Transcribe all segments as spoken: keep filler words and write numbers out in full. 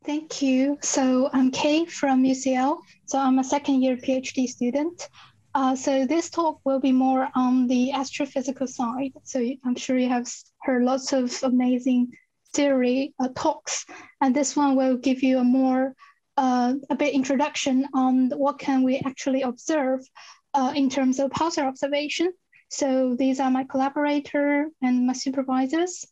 Thank you. So I'm Kay from U C L. So I'm a second year PhD student. Uh, so this talk will be more on the astrophysical side. So I'm sure you have heard lots of amazing theory uh, talks, and this one will give you a more uh, a bit introduction on what can we actually observe uh, in terms of pulsar observation. So these are my collaborator and my supervisors.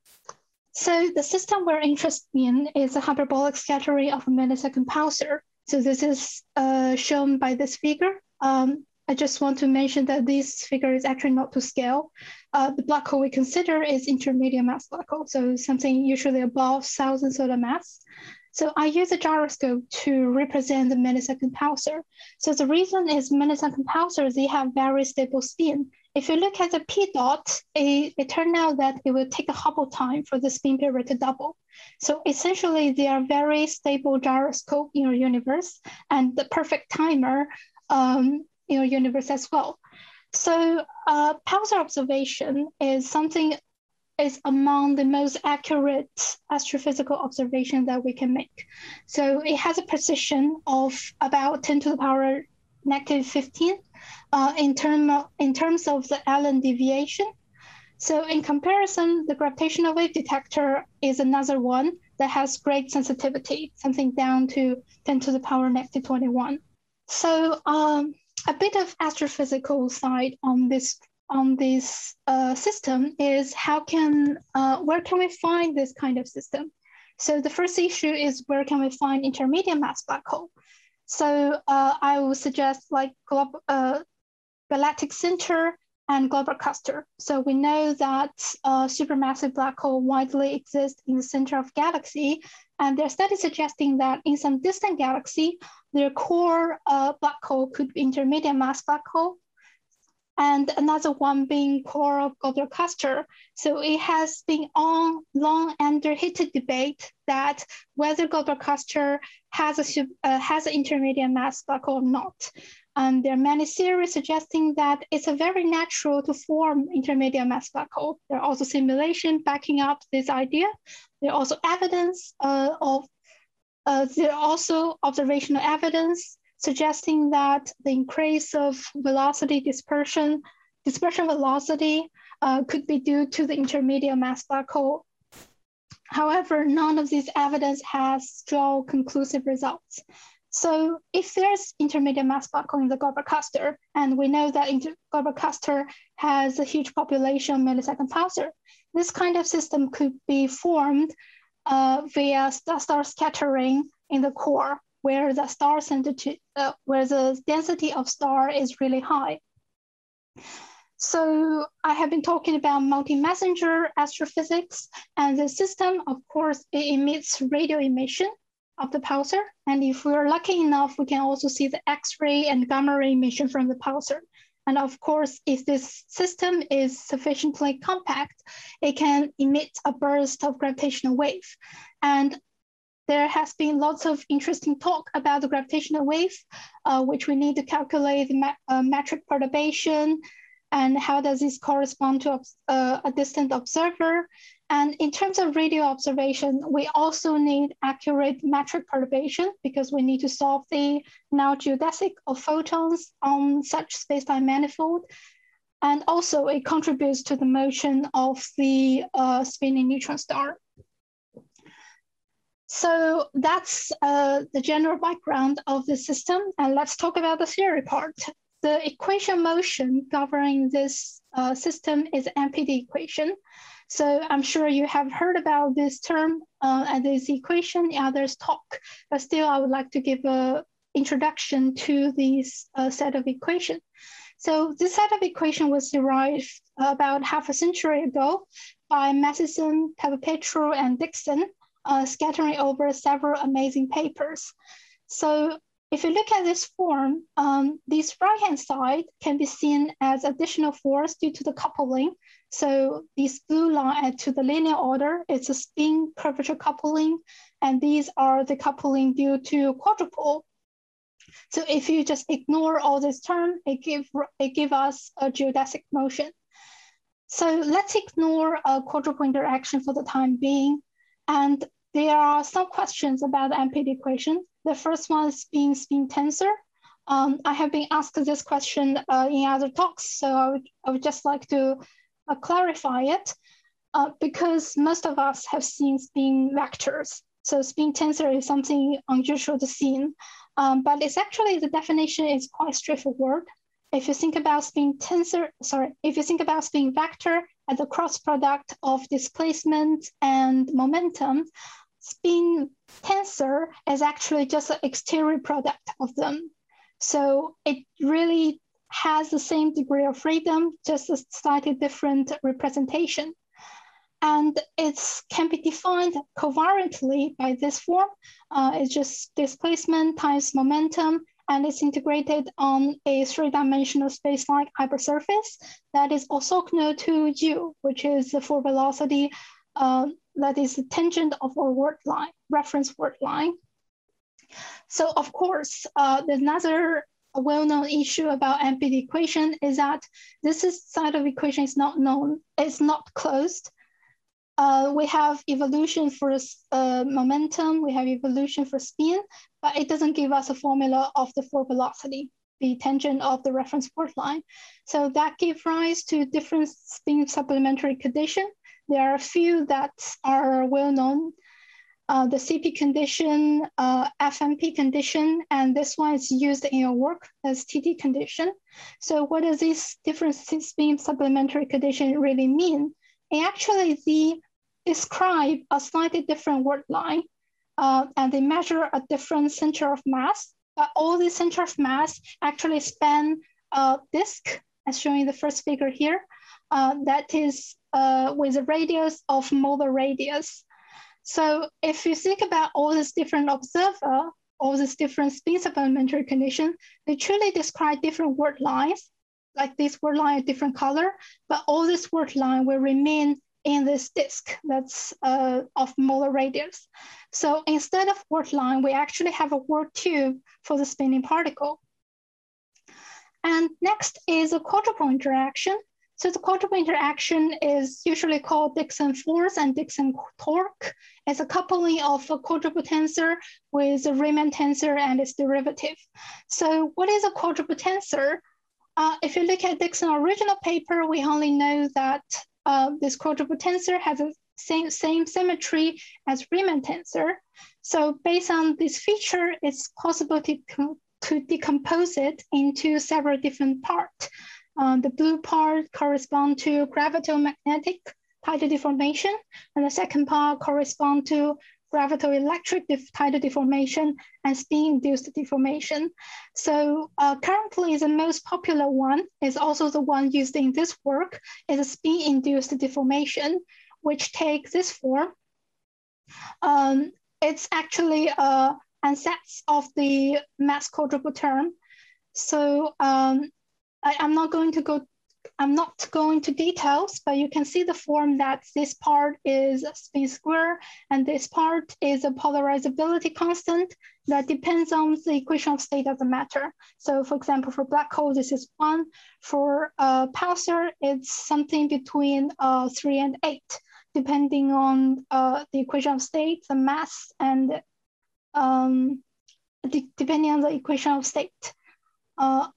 So the system we're interested in is a hyperbolic scattering of a millisecond pulsar. So this is uh, shown by this figure. Um, I just want to mention that this figure is actually not to scale. Uh, the black hole we consider is intermediate mass black hole, so something usually above one thousand solar mass. So I use a gyroscope to represent the millisecond pulsar. So the reason is millisecond pulsars, they have very stable spin. If you look at the p dot, it, it turned out that it will take a Hubble time for the spin period to double. So essentially, they are very stable gyroscope in your universe and the perfect timer um, in your universe as well. So uh, pulsar observation is something is among the most accurate astrophysical observation that we can make. So it has a precision of about ten to the power negative fifteen uh, in, term of, in terms of the Allen deviation. So in comparison, the gravitational wave detector is another one that has great sensitivity, something down to ten to the power negative twenty-one. So um, a bit of astrophysical side on this on this uh, system is how can, uh, where can we find this kind of system? So the first issue is where can we find intermediate mass black hole? So uh, I would suggest like glob uh, galactic center and globular cluster. So we know that uh, supermassive black hole widely exist in the center of galaxy, and there are studies suggesting that in some distant galaxy, their core uh, black hole could be intermediate mass black hole, and another one being core of globular cluster. So it has been on long and heated debate that whether globular cluster has a uh, has an intermediate mass black hole or not. And there are many theories suggesting that it's a very natural to form intermediate mass black hole. There are also simulations backing up this idea. There are also evidence uh, of uh, there are also observational evidence suggesting that the increase of velocity dispersion, dispersion velocity uh, could be due to the intermediate mass black hole. However, none of this evidence has drawn conclusive results. So if there's intermediate mass black hole in the globular cluster, and we know that globular cluster has a huge population of millisecond pulsar, this kind of system could be formed uh, via star scattering in the core, where the star to, uh, where the density of star is really high. So I have been talking about multi-messenger astrophysics, and the system, of course, it emits radio emission of the pulsar. And if we're lucky enough, we can also see the X-ray and gamma ray emission from the pulsar. And of course, if this system is sufficiently compact, it can emit a burst of gravitational wave. And there has been lots of interesting talk about the gravitational wave, uh, which we need to calculate the uh, metric perturbation and how does this correspond to uh, a distant observer. And in terms of radio observation, we also need accurate metric perturbation because we need to solve the null geodesic of photons on such space-time manifold. And also it contributes to the motion of the uh, spinning neutron star. So that's uh, the general background of the system. And let's talk about the theory part. The equation motion governing this uh, system is M P D equation. So I'm sure you have heard about this term uh, and this equation in others' talk, but still I would like to give an introduction to this uh, set of equation. So this set of equation was derived about half a century ago by Matheson, Cavapetro, and Dixon, Uh, scattering over several amazing papers. So if you look at this form, um, this right-hand side can be seen as additional force due to the coupling. So this blue line add to the linear order, it's a spin curvature coupling, and these are the coupling due to quadrupole. So if you just ignore all this term, it give, it give us a geodesic motion. So let's ignore a quadrupole interaction for the time being. And there are some questions about the M P D equation. The first one is spin spin tensor. Um, I have been asked this question uh, in other talks, so I would, I would just like to uh, clarify it uh, because most of us have seen spin vectors. So spin tensor is something unusual to see, um, but it's actually, the definition is quite straightforward. If you think about spin tensor, sorry, if you think about spin vector as a cross product of displacement and momentum, spin tensor is actually just an exterior product of them. So it really has the same degree of freedom, just a slightly different representation. And it can be defined covariantly by this form. Uh, it's just displacement times momentum, and it's integrated on a three-dimensional space-like hypersurface that is orthogonal to U, which is the forward velocity uh, that is the tangent of our word line, reference word line. So of course, uh, another well-known issue about M P D equation is that this is side of equation is not known, it's not closed. Uh, we have evolution for uh, momentum, we have evolution for spin, but it doesn't give us a formula of the forward velocity, the tangent of the reference word line. So that gives rise to different spin supplementary conditions. There are a few that are well-known. Uh, the C P condition, uh, F M P condition, and this one is used in your work as T T condition. So what does this different spin supplementary condition really mean? And actually, they describe a slightly different word line, uh, and they measure a different center of mass. But all the center of mass actually span a disk, as shown in the first figure here, uh, that is uh, with a radius of molar radius. So if you think about all these different observer, all these different spin supplementary conditions, they truly describe different word lines, like this word line, a different color, but all this word line will remain in this disk that's uh, of molar radius. So instead of word line, we actually have a word tube for the spinning particle. And next is a quadrupole interaction. So the quadrupole interaction is usually called Dickson force and Dickson torque. It's a coupling of a quadrupole tensor with a Riemann tensor and its derivative. So what is a quadrupole tensor? Uh, if you look at Dickson original paper, we only know that uh, this quadrupole tensor has the same, same symmetry as Riemann tensor. So based on this feature, it's possible to, to decompose it into several different parts. Um, the blue part corresponds to gravito-magnetic tidal deformation, and the second part corresponds to gravito-electric tidal deformation and spin-induced deformation. So uh, currently the most popular one is also the one used in this work, is a spin-induced deformation, which takes this form. Um, it's actually uh, ansatz of the mass quadrupole term. So um, I, I'm not going to go, I'm not going to details, but you can see the form that this part is a spin square and this part is a polarizability constant that depends on the equation of state of the matter. So for example, for black hole, this is one. For uh, pulsar, it's something between uh, three and eight, depending on uh, the equation of state, the mass, and um, de depending on the equation of state. Uh,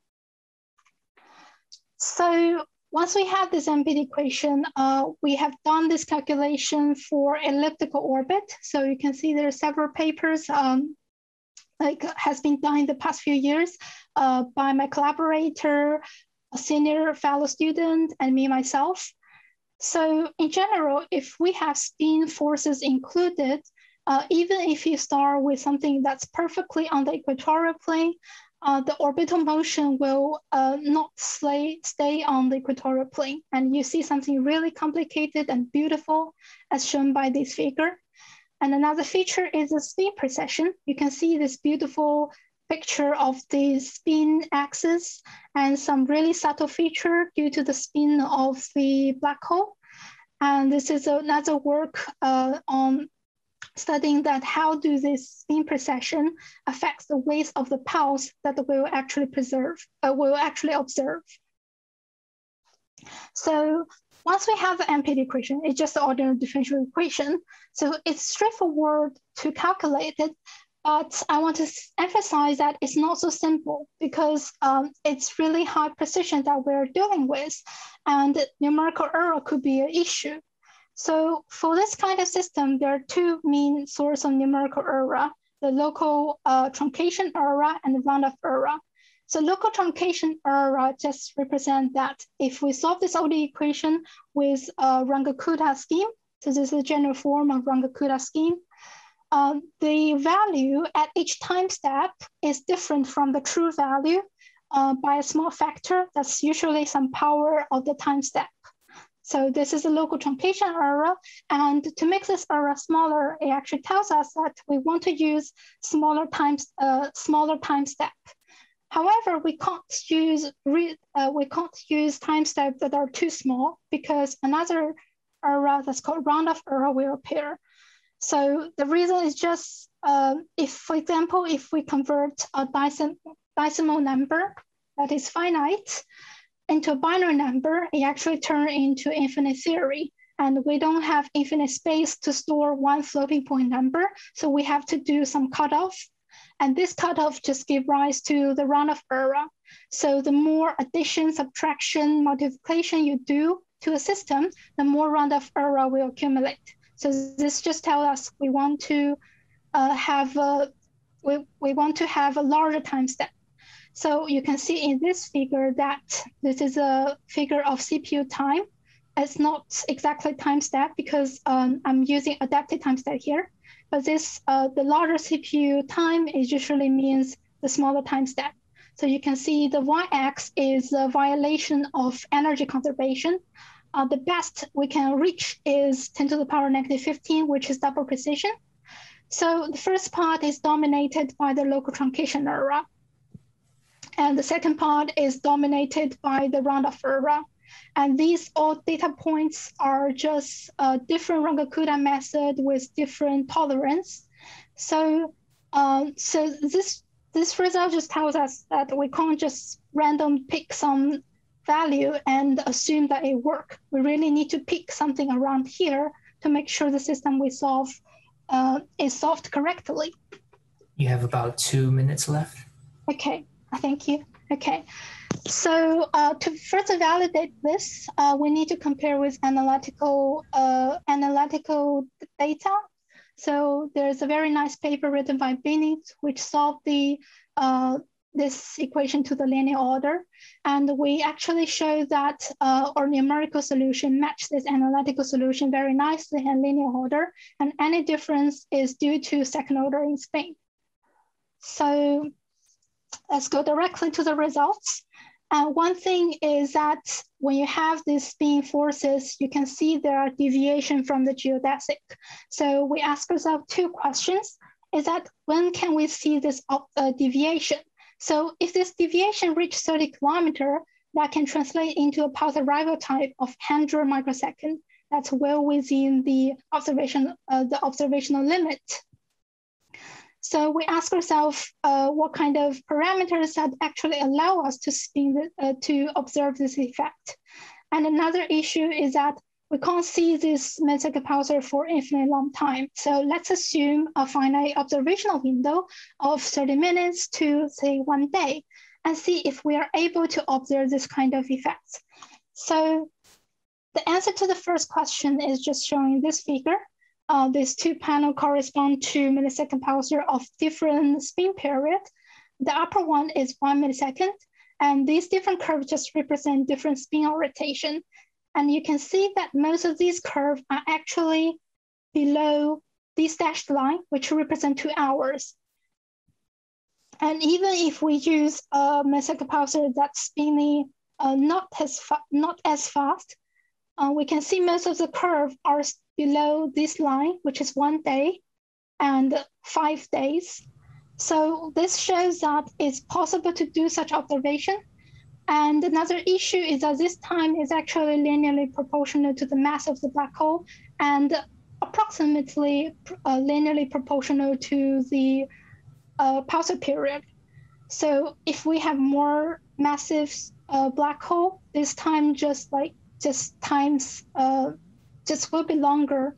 So once we have this M P D equation, uh, we have done this calculation for elliptical orbit. So you can see there are several papers um, like has been done in the past few years uh, by my collaborator, a senior fellow student, and me myself. So in general, if we have spin forces included, uh, even if you start with something that's perfectly on the equatorial plane, Uh, the orbital motion will uh, not stay, stay on the equatorial plane. And you see something really complicated and beautiful as shown by this figure. And another feature is the spin precession. You can see this beautiful picture of the spin axis and some really subtle feature due to the spin of the black hole. And this is another work uh, on studying that how do this spin precession affects the ways of the pulse that we will actually preserve, uh, we will actually observe. So once we have the M P D equation, it's just the ordinary differential equation. So it's straightforward to calculate it. But I want to emphasize that it's not so simple because um, it's really high precision that we're dealing with, and numerical error could be an issue. So for this kind of system, there are two main sources of numerical error: the local uh, truncation error and the roundoff error. So local truncation error just represent that if we solve this O D E equation with a Runge-Kutta scheme, so this is a general form of Runge-Kutta scheme, um, the value at each time step is different from the true value uh, by a small factor. That's usually some power of the time step. So this is a local truncation error. And to make this error smaller, it actually tells us that we want to use smaller times, uh, smaller time step. However, we can't use re, uh, we can't use time steps that are too small because another error that's called roundoff error will appear. So the reason is just uh, if, for example, if we convert a decim decimal number that is finite into a binary number, it actually turns into infinite theory. And we don't have infinite space to store one floating point number. So we have to do some cutoff. And this cutoff just gives rise to the roundoff error. So the more addition, subtraction, multiplication you do to a system, the more roundoff error will accumulate. So this just tells us we want to uh, have a, we, we want to have a larger time step. So you can see in this figure that this is a figure of C P U time. It's not exactly time step because um, I'm using adaptive time step here. But this, uh, the larger C P U time is usually means the smaller time step. So you can see the y-axis is a violation of energy conservation. Uh, the best we can reach is ten to the power negative fifteen, which is double precision. So the first part is dominated by the local truncation error. And the second part is dominated by the roundoff error. And these all data points are just a different Runge-Kutta method with different tolerance. So, um, so this, this result just tells us that we can't just random pick some value and assume that it works. We really need to pick something around here to make sure the system we solve uh, is solved correctly. You have about two minutes left. Okay, thank you. Okay. So uh, to further validate this, uh, we need to compare with analytical uh, analytical data. So there's a very nice paper written by Binet, which solved the uh, this equation to the linear order. And we actually show that uh, our numerical solution matches this analytical solution very nicely in linear order. And any difference is due to second order in spin. So let's go directly to the results. And one thing is that when you have these spin forces, you can see there are deviation from the geodesic. So we ask ourselves two questions. Is that when can we see this uh, deviation? So if this deviation reaches thirty kilometers, that can translate into a pulse arrival time of one hundred microseconds. That's well within the observation, uh, the observational limit. So we ask ourselves uh, what kind of parameters that actually allow us to spin the, uh, to observe this effect. And another issue is that we can't see this millisecond pulsar for infinitely long time. So let's assume a finite observational window of thirty minutes to say one day and see if we are able to observe this kind of effects. So the answer to the first question is just showing this figure. Uh, these two panels correspond to millisecond pulsar of different spin period. The upper one is one millisecond, and these different curves just represent different spin or rotation. And you can see that most of these curves are actually below this dashed line, which represent two hours. And even if we use a millisecond pulsar that's spinning uh, not, as not as fast, uh, we can see most of the curve are below this line, which is one day and five days. So this shows that it's possible to do such observation. And another issue is that this time is actually linearly proportional to the mass of the black hole and approximately uh, linearly proportional to the uh, pulsar period. So if we have more massive uh, black hole, this time just like just times uh, just will be longer.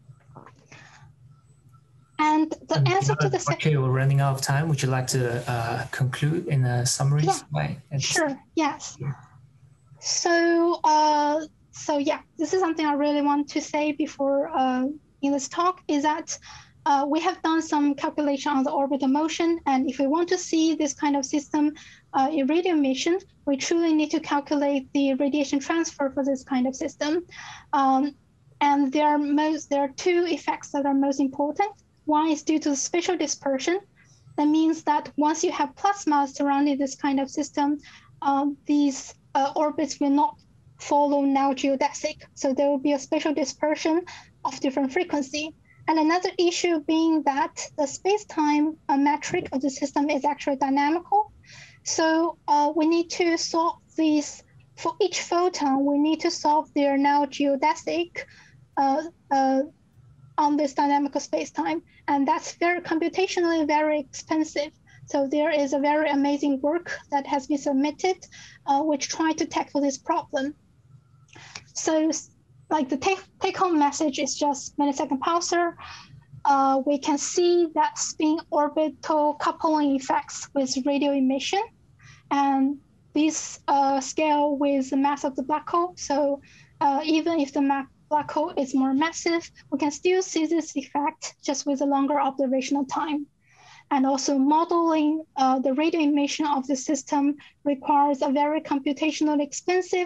And the And answer to the okay, second. we're running out of time. Would you like to uh, conclude in a summary Yeah, way? sure. Yes. So, uh, so yeah, this is something I really want to say before uh, in this talk is that uh, we have done some calculation on the orbital motion, and if we want to see this kind of system uh, in radio emission, we truly need to calculate the radiation transfer for this kind of system. Um, and there are most there are two effects that are most important. One is due to the spatial dispersion. That means that once you have plasma surrounding this kind of system, um, these uh, orbits will not follow now geodesic. So there will be a spatial dispersion of different frequency. And another issue being that the space-time uh, metric of the system is actually dynamical. So uh, we need to solve these, for each photon, we need to solve their now geodesic uh, uh, on this dynamical space-time. And that's very computationally very expensive. So there is a very amazing work that has been submitted, uh, which try to tackle this problem. So like the take, take home message is just millisecond pulsar. Uh, we can see that spin orbital coupling effects with radio emission. And these uh, scale with the mass of the black hole. So uh, even if the ma black hole is more massive, we can still see this effect just with a longer observational time. And also modeling uh, the radio emission of the system requires a very computationally expensive